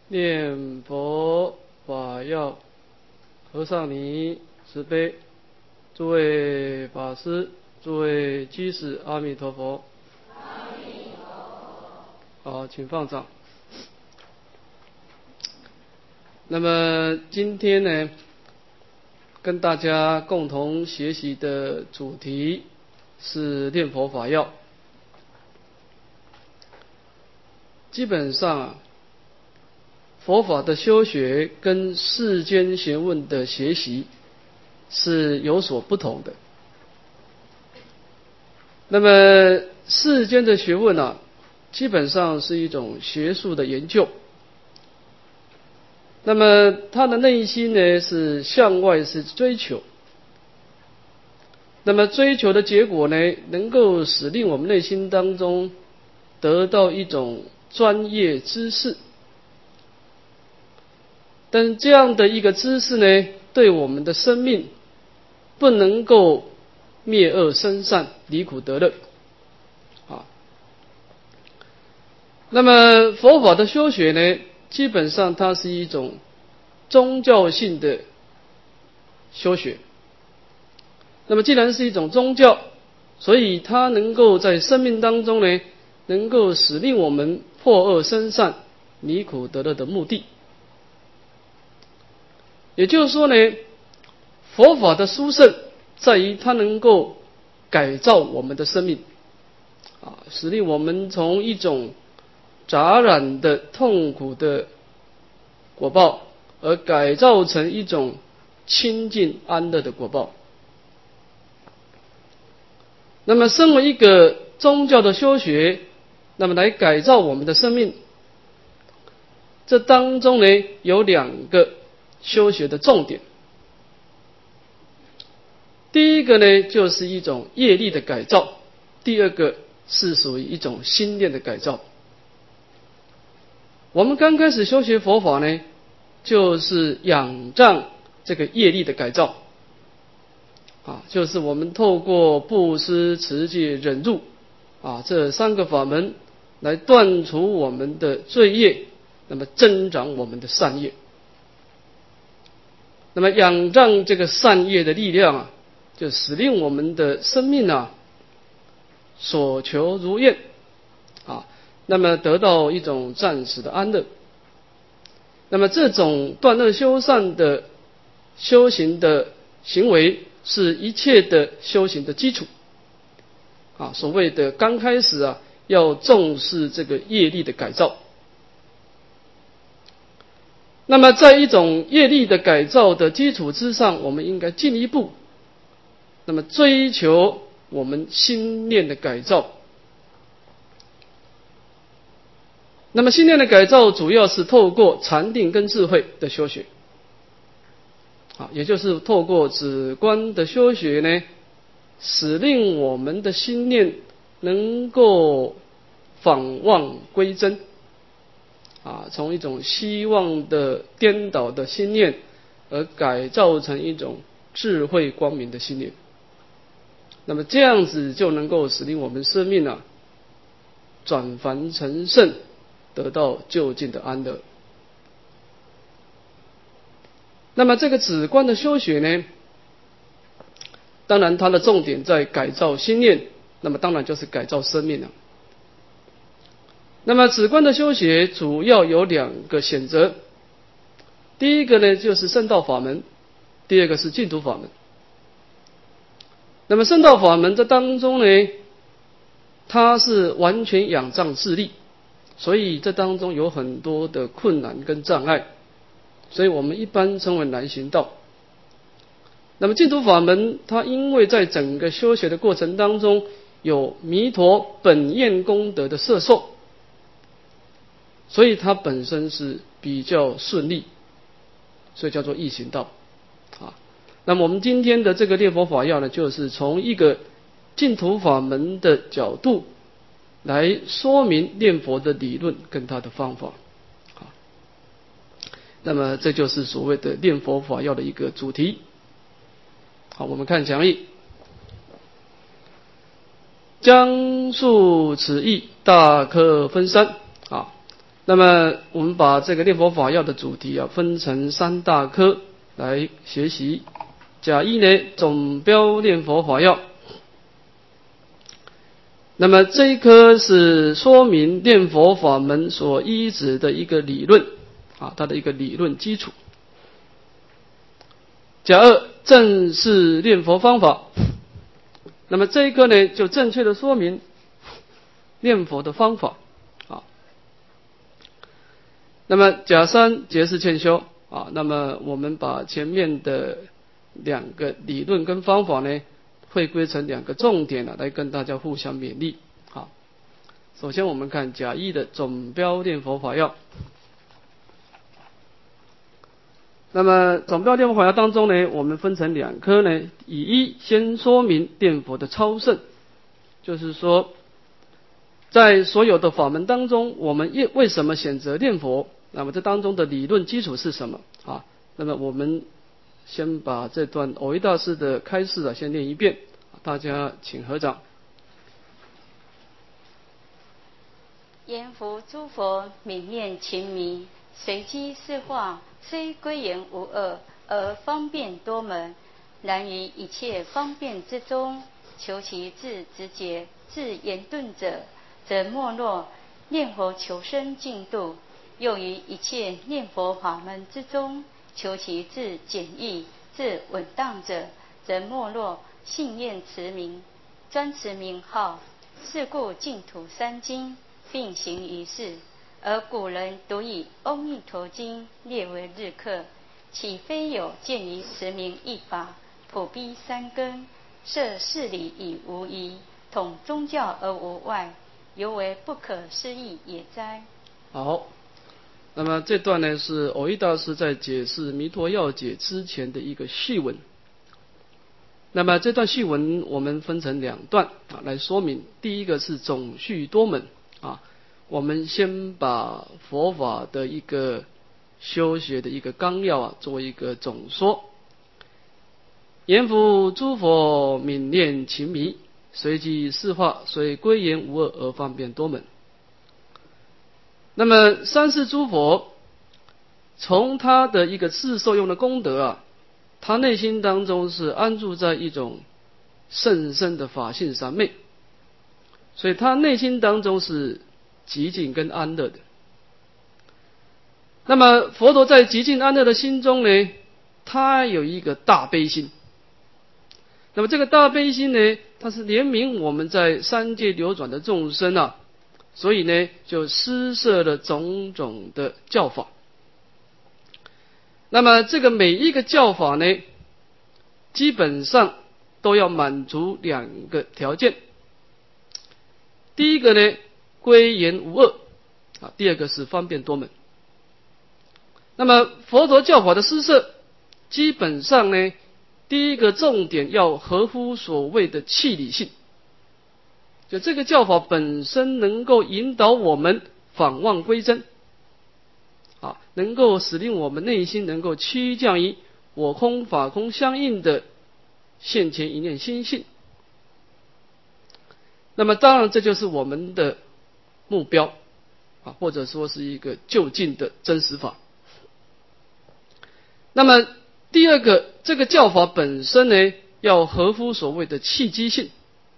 念佛法要，和尚尼慈悲，诸位法师，诸位居士，阿弥陀佛。 阿弥陀佛。好，请放掌。那么今天呢，跟大家共同学习的主题是念佛法要。基本上佛法的修学跟世间学问的学习是有所不同的。那么世间的学问基本上是一种学术的研究。那么他的内心呢，是向外是追求。那么追求的结果呢，能够使令我们内心当中得到一种专业知识。但这样的一个知识呢，对我们的生命不能够灭恶生善，离苦得乐。那么佛法的修学呢，基本上它是一种宗教性的修学。那么既然是一种宗教，所以它能够在生命当中呢，能够使令我们破恶生善，离苦得乐的目的。也就是说呢，佛法的殊胜在于它能够改造我们的生命，使令我们从一种杂染的痛苦的果报，而改造成一种清净安乐的果报。那么身为一个宗教的修学，那么来改造我们的生命，这当中呢，有两个修学的重点。第一个呢，就是一种业力的改造；第二个是属于一种心念的改造。我们刚开始修学佛法呢，就是仰仗这个业力的改造，就是我们透过布施、持戒、忍辱这三个法门来断除我们的罪业，那么增长我们的善业。那么仰仗这个善业的力量就使令我们的生命所求如愿那么得到一种暂时的安乐。那么这种断恶修善的修行的行为，是一切的修行的基础所谓的刚开始要重视这个业力的改造。那么在一种业力的改造的基础之上，我们应该进一步那么追求我们心念的改造。那么心念的改造主要是透过禅定跟智慧的修学也就是透过止观的修学呢，使令我们的心念能够返妄归真从一种希望的颠倒的心念，而改造成一种智慧光明的心念。那么这样子就能够使令我们生命转凡成圣，得到究竟的安乐。那么这个止观的修学呢，当然它的重点在改造心念，那么当然就是改造生命了。那么止观的修学主要有两个选择，第一个呢就是圣道法门，第二个是净土法门。那么圣道法门这当中呢，它是完全仰仗自力，所以这当中有很多的困难跟障碍，所以我们一般称为难行道。那么净土法门，它因为在整个修学的过程当中有弥陀本愿功德的摄受，所以它本身是比较顺利，所以叫做易行道那么我们今天的这个念佛法要呢，就是从一个净土法门的角度来说明念佛的理论跟它的方法那么这就是所谓的念佛法要的一个主题。好，我们看讲义。将述此义大可分三那么我们把这个念佛法要的主题分成3大科来学习。甲一呢，总标念佛法要。那么这一科是说明念佛法门所依止的一个理论它的一个理论基础。甲二，正式念佛方法。那么这一科呢，就正确的说明念佛的方法那么甲三，结事劝修那么我们把前面的2个理论跟方法呢，汇归成2个重点来跟大家互相勉励。好，首先我们看甲一的总标念佛法要。那么总标念佛法要当中呢，我们分成2科呢，以一先说明念佛的超胜，就是说在所有的法门当中，我们为什么选择念佛？那么这当中的理论基础是什么那么我们先把这段藕益大师的开示先念一遍，大家请合掌。 言服诸佛泯念情迷，随机是化，虽归言无二，而方便多门。然于一切方便之中，求其至直节，至言顿者，则没落念佛求生净土；又于一切念佛法门之中，求其至简易，至稳当者，则没落信愿持名，专持名号。是故净土3经并行于世，而古人独以《阿弥陀经》列为日课，岂非有见于持名一法，普逼3根，摄事理以无疑，统宗教而无外，犹为不可思议也哉。 好，那么这段呢是藕益大师在解释弥陀要解之前的一个序文。那么这段序文我们分成2段来说明。第一个是总序多门我们先把佛法的一个修学的一个纲要做一个总说。言服诸佛泯念情迷，随机是化，虽归言无二，而方便多门。那么三世诸佛从他的一个自受用的功德他内心当中是安住在一种甚深的法性三昧，所以他内心当中是极静跟安乐的。那么佛陀在极静安乐的心中呢，他有一个大悲心。那么这个大悲心呢，它是怜悯我们在三界流转的众生所以呢就施设了种种的教法。那么这个每一个教法呢，基本上都要满足2个条件。第一个呢，归言无二第二个是方便多门。那么佛陀教法的施设，基本上呢，第一个重点要合乎所谓的契理性，就这个教法本身能够引导我们返望归真能够使令我们内心能够趋降于我空法空相应的现前一念心性。那么当然这就是我们的目标或者说是一个就近的真实法。那么第二个，这个教法本身呢，要合乎所谓的契机性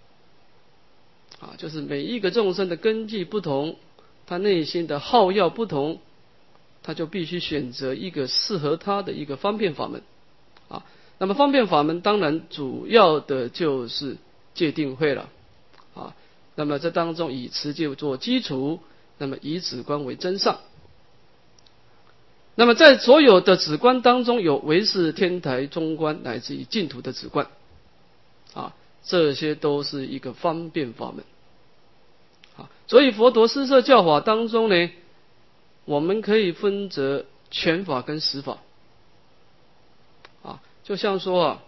就是每一个众生的根基不同，他内心的好要不同，他就必须选择一个适合他的一个方便法门那么方便法门当然主要的就是戒定慧了那么这当中以持戒做基础，那么以止观为真上。那么在所有的止观当中，有唯识、天台、中观乃至于净土的止观这些都是一个方便法门所以佛陀施设教法当中呢，我们可以分则权法跟实法就像说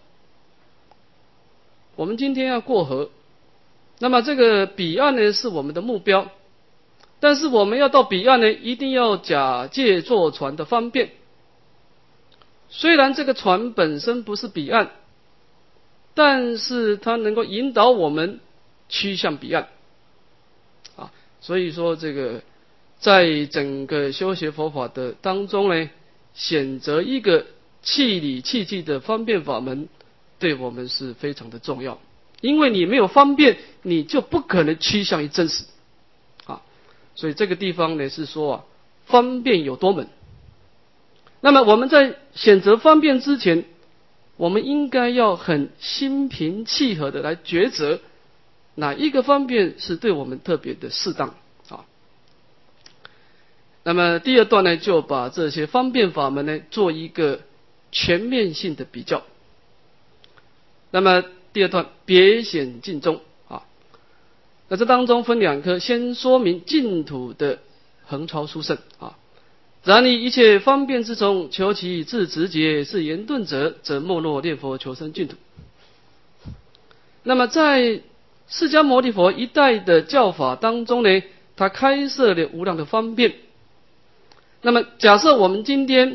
我们今天要过河，那么这个彼岸呢是我们的目标，但是我们要到彼岸呢，一定要假借坐船的方便。虽然这个船本身不是彼岸，但是它能够引导我们趋向彼岸所以说这个在整个修学佛法的当中呢，选择一个气理气机的方便法门，对我们是非常的重要。因为你没有方便，你就不可能趋向于真实啊。所以这个地方呢是说啊，方便有多门。那么我们在选择方便之前，我们应该要很心平气和的来抉择哪一个方便是对我们特别的适当啊。那么第二段呢，就把这些方便法门呢做一个全面性的比较。那么第二段别显净宗啊，那这当中分两科，先说明净土的横超殊胜啊。然以一切方便之中，求其自直觉是言顿者，则莫若念佛求生净土。那么在释迦牟尼佛一代的教法当中呢，他开设了无量的方便。那么假设我们今天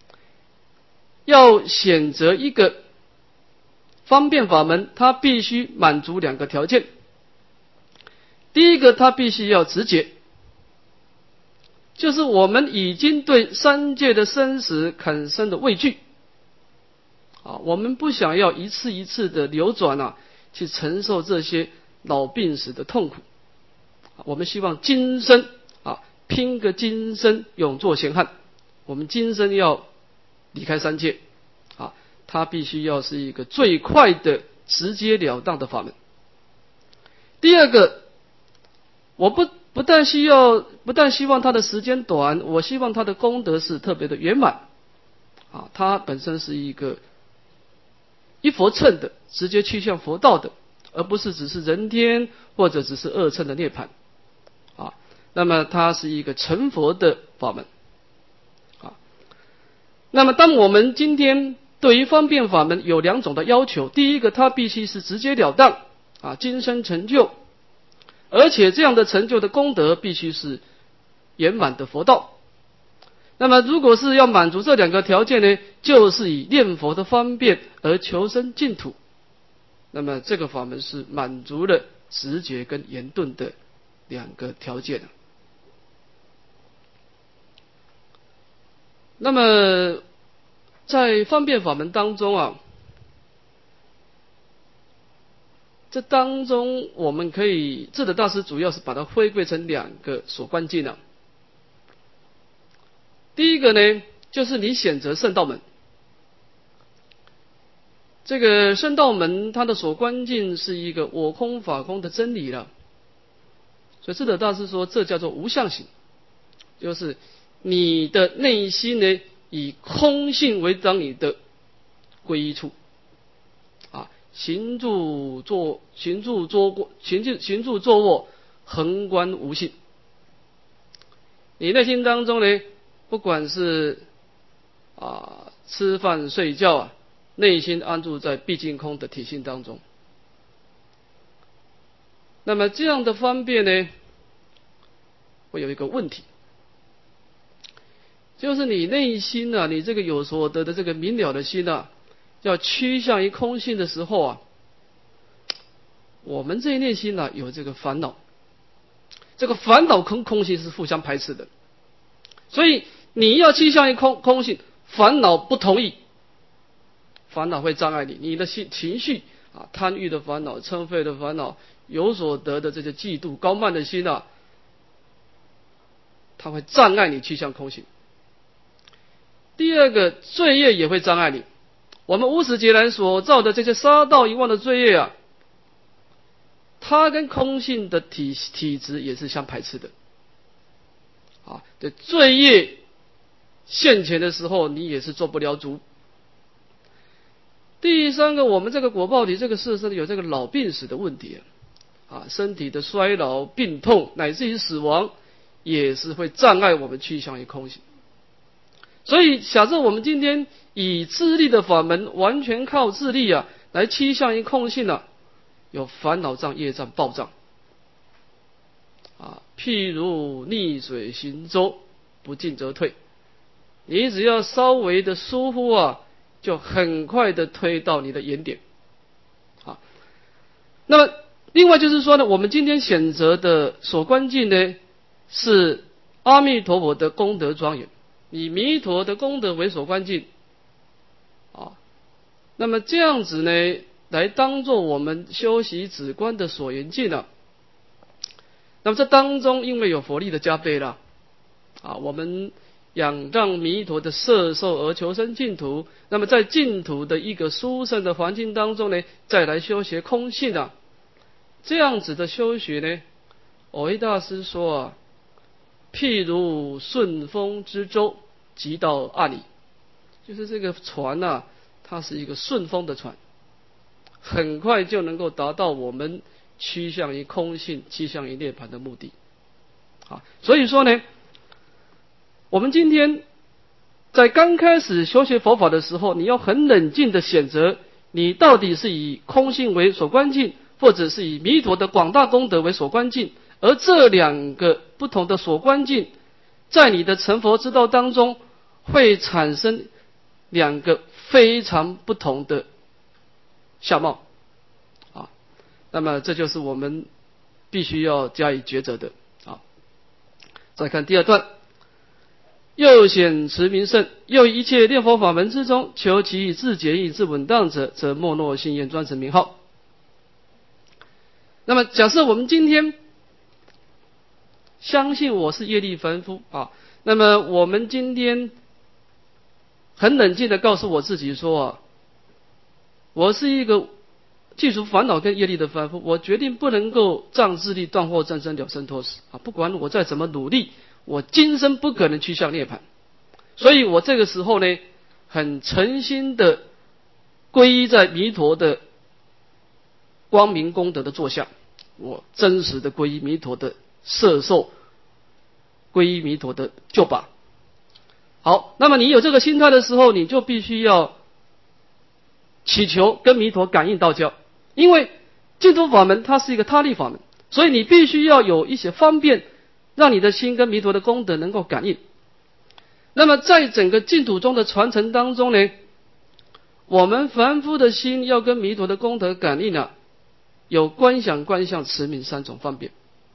要选择一个方便法门，它必须满足两个条件。第一个，它必须要直觉，就是我们已经对三界的生死产生的畏惧啊，我们不想要一次一次的流转啊，去承受这些老病死的痛苦。我们希望今生啊，拼个今生永做闲汉，我们今生要离开三界啊，它必须要是一个最快的直截了当的法门。第二个，我不但希望它的时间短，我希望它的功德是特别的圆满啊，它本身是一个一佛乘的，直接趋向佛道的，而不是只是人天或者只是二乘的涅槃啊。那么它是一个成佛的法门啊。那么当我们今天对于方便法门有两种的要求，第一个，它必须是直截了当啊，今生成就，而且这样的成就的功德必须是圆满的佛道。那么如果是要满足这两个条件呢，就是以念佛的方便而求生净土。那么这个法门是满足了直觉跟言顿的两个条件。那么在方便法门当中啊，这当中我们可以，智德大师主要是把它归归成两个所关键的。第一个呢，就是你选择圣道门。这个圣道门它的所关键是一个我空法空的真理了，所以智德大师说这叫做无相行，就是你的内心呢以空性为当你的皈依处啊，行住坐卧恒观无性。你内心当中呢，不管是吃饭睡觉啊，内心安住在毕竟空的体性当中。那么这样的方便呢，会有一个问题，就是你内心啊，你这个有所得的这个明了的心啊，要趋向于空性的时候啊，我们这一内心啊有这个烦恼，这个烦恼跟空性是互相排斥的，所以你要趋向于空性，烦恼不同意，烦恼会障碍你，你的情绪啊，贪欲的烦恼、嗔恚的烦恼、有所得的这些嫉妒、高慢的心啊，它会障碍你趋向空性。第二个，罪业也会障碍你。我们无始劫来所造的这些杀盗淫妄的罪业啊，它跟空性的体质也是相排斥的啊。这罪业现前的时候，你也是做不了主。第三个，我们这个果报体这个世上有这个老病死的问题啊，身体的衰老、病痛乃至于死亡，也是会障碍我们趋向于空性。所以假设我们今天以自力的法门，完全靠自力啊来趋向于空性啊，有烦恼障、业障、报障啊，譬如逆水行舟，不进则退。你只要稍微的疏忽啊，就很快的推到你的原点啊。那么另外就是说呢，我们今天选择的所关键呢，是阿弥陀佛的功德庄严，以弥陀的功德为所观境啊。那么这样子呢，来当做我们修习止观的所缘境啊。那么这当中因为有佛力的加倍了啊，我们仰仗弥陀的摄受而求生净土，那么在净土的一个殊胜的环境当中呢，再来修学空性啊，这样子的修学呢，蕅益大师说啊，譬如顺风之舟，即到岸里，就是这个船啊，它是一个顺风的船，很快就能够达到我们趋向于空性、趋向于涅槃的目的。所以说呢，我们今天在刚开始修学佛法的时候，你要很冷静的选择，你到底是以空性为所观境，或者是以弥陀的广大功德为所观境，而这两个不同的所观境，在你的成佛之道当中，会产生两个非常不同的相貌啊。那么这就是我们必须要加以抉择的啊。再看第二段，又显持名圣，又一切念佛法门之中，求其以自简易自稳当者，则莫诺信愿专持名号。那么假设我们今天相信我是业力凡夫啊，那么我们今天很冷静的告诉我自己说啊，我是一个具足烦恼跟业力的凡夫，我决定不能够仗自力断惑正生了生脱死啊！不管我再怎么努力，我今生不可能趋向涅槃。所以我这个时候呢，很诚心的皈依在弥陀的光明功德的座下，我真实的皈依弥陀的摄受，皈依弥陀的救拔。好，那么你有这个心态的时候，你就必须要祈求跟弥陀感应道交，因为净土法门它是一个他力法门，所以你必须要有一些方便，让你的心跟弥陀的功德能够感应。那么在整个净土中的传承当中呢，我们凡夫的心要跟弥陀的功德感应啊，有观想、观相、持名三种方便。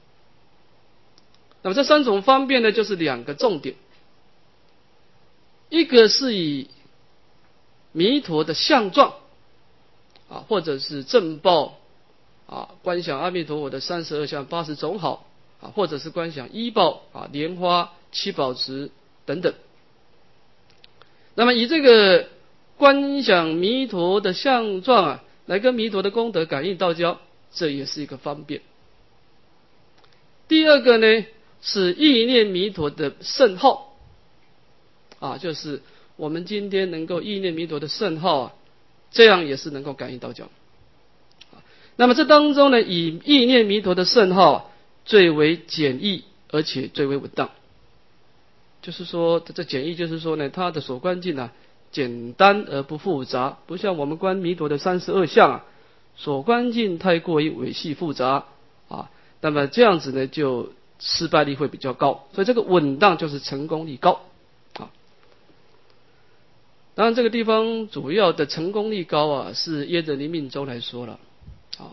那么这三种方便呢，就是两个重点，一个是以弥陀的相状啊，或者是正报啊，观想阿弥陀佛的32相80种好啊，或者是观想依报啊，莲花七宝池等等。那么以这个观想弥陀的相状啊，来跟弥陀的功德感应道交，这也是一个方便。第二个呢，是意念弥陀的圣号啊，就是我们今天能够意念弥陀的圣号啊，这样也是能够感应道交。那么这当中呢，以意念弥陀的圣号啊，最为简易，而且最为稳当。就是说，这简易就是说呢，它的所观境啊，简单而不复杂，不像我们观弥陀的32相啊，所观境太过于维系复杂啊，那么这样子呢，就失败率会比较高。所以这个稳当就是成功率高啊。当然这个地方主要的成功率高啊，是耶德尼命中来说了啊。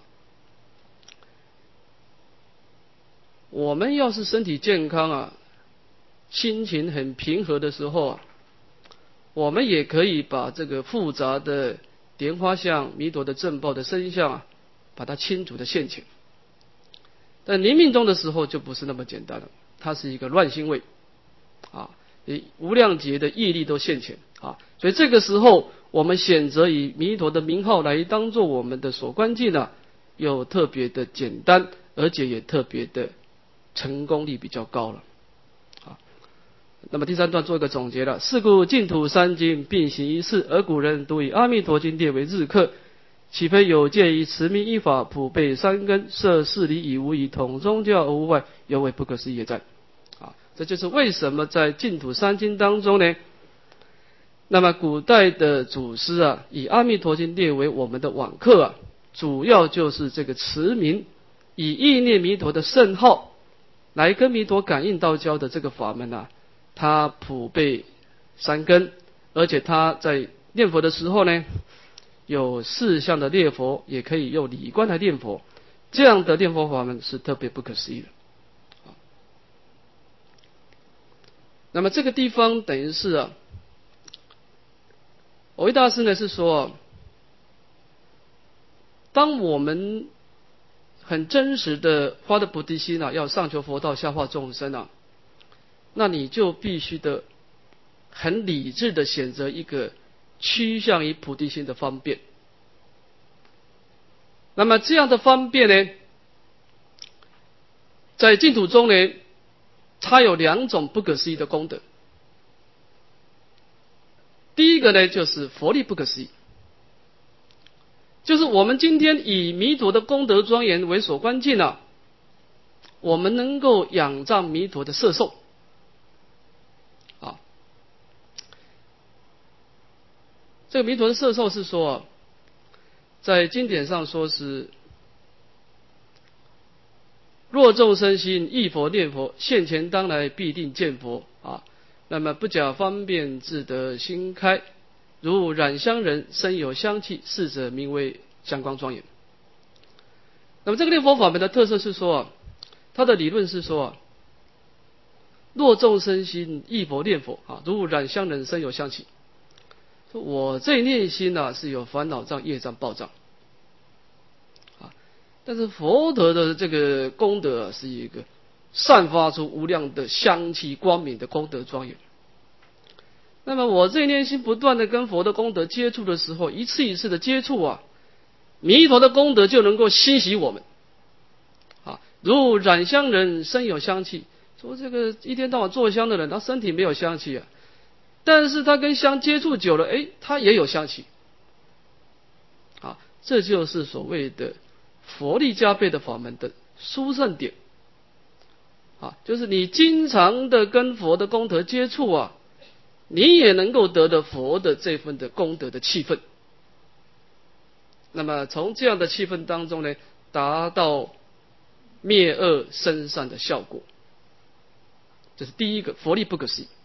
我们要是身体健康啊，心情很平和的时候啊，我们也可以把这个复杂的莲花相、弥陀的正报的身相啊，把它清楚的现前。但临命终的时候就不是那么简单了，它是一个乱心位啊，无量劫的业力都现前啊，所以这个时候我们选择以弥陀的名号来当做我们的所观境呢，又特别的简单，而且也特别的成功率比较高了。那么第三段做一个总结了，是故净土三经并行一事，而古人独以阿弥陀经列为日课，岂非有戒于持名依法，普备三根，摄事理以无疑，统宗教而无外，犹为不可思议也在。这就是为什么在净土三经当中呢，那么古代的祖师啊，以阿弥陀经列为我们的网课啊，主要就是这个持名，以意念弥陀的圣号来跟弥陀感应道交的这个法门啊，他普备三根，而且他在念佛的时候呢，有四相的念佛，也可以用理观来念佛，这样的念佛法门是特别不可思议的。 那么这个地方等于是藕益大师呢是说，当我们很真实的发的菩提心要上求佛道，下化众生那你就必须的很理智的选择一个趋向于菩提心的方便。那么这样的方便呢，在净土中呢，它有2种不可思议的功德。第一个呢，就是佛力不可思议，就是我们今天以弥陀的功德庄严为所关键我们能够仰仗弥陀的摄受这个弥陀的摄受是说在经典上说是若众生心忆佛念佛，现前当来必定见佛那么不假方便自得心开，如染香人身有香气，是者名为香光庄严。那么这个念佛法门的特色是说它的理论是说若众生心忆佛念佛如染香人身有香气，说我这念心是有烦恼障业障报障但是佛陀的这个功德是一个散发出无量的香气光明的功德庄严。那么我这一念心不断的跟佛的功德接触的时候，一次一次的接触弥陀的功德就能够欣喜我们如染香人身有香气，说这个一天到晚做香的人，他身体没有香气但是他跟香接触久了，他也有香气这就是所谓的佛力加倍的法门的殊胜点就是你经常的跟佛的功德接触你也能够得到佛的这份的功德的气氛。那么从这样的气氛当中呢，达到灭恶生善的效果，这是第一个佛力不可思议。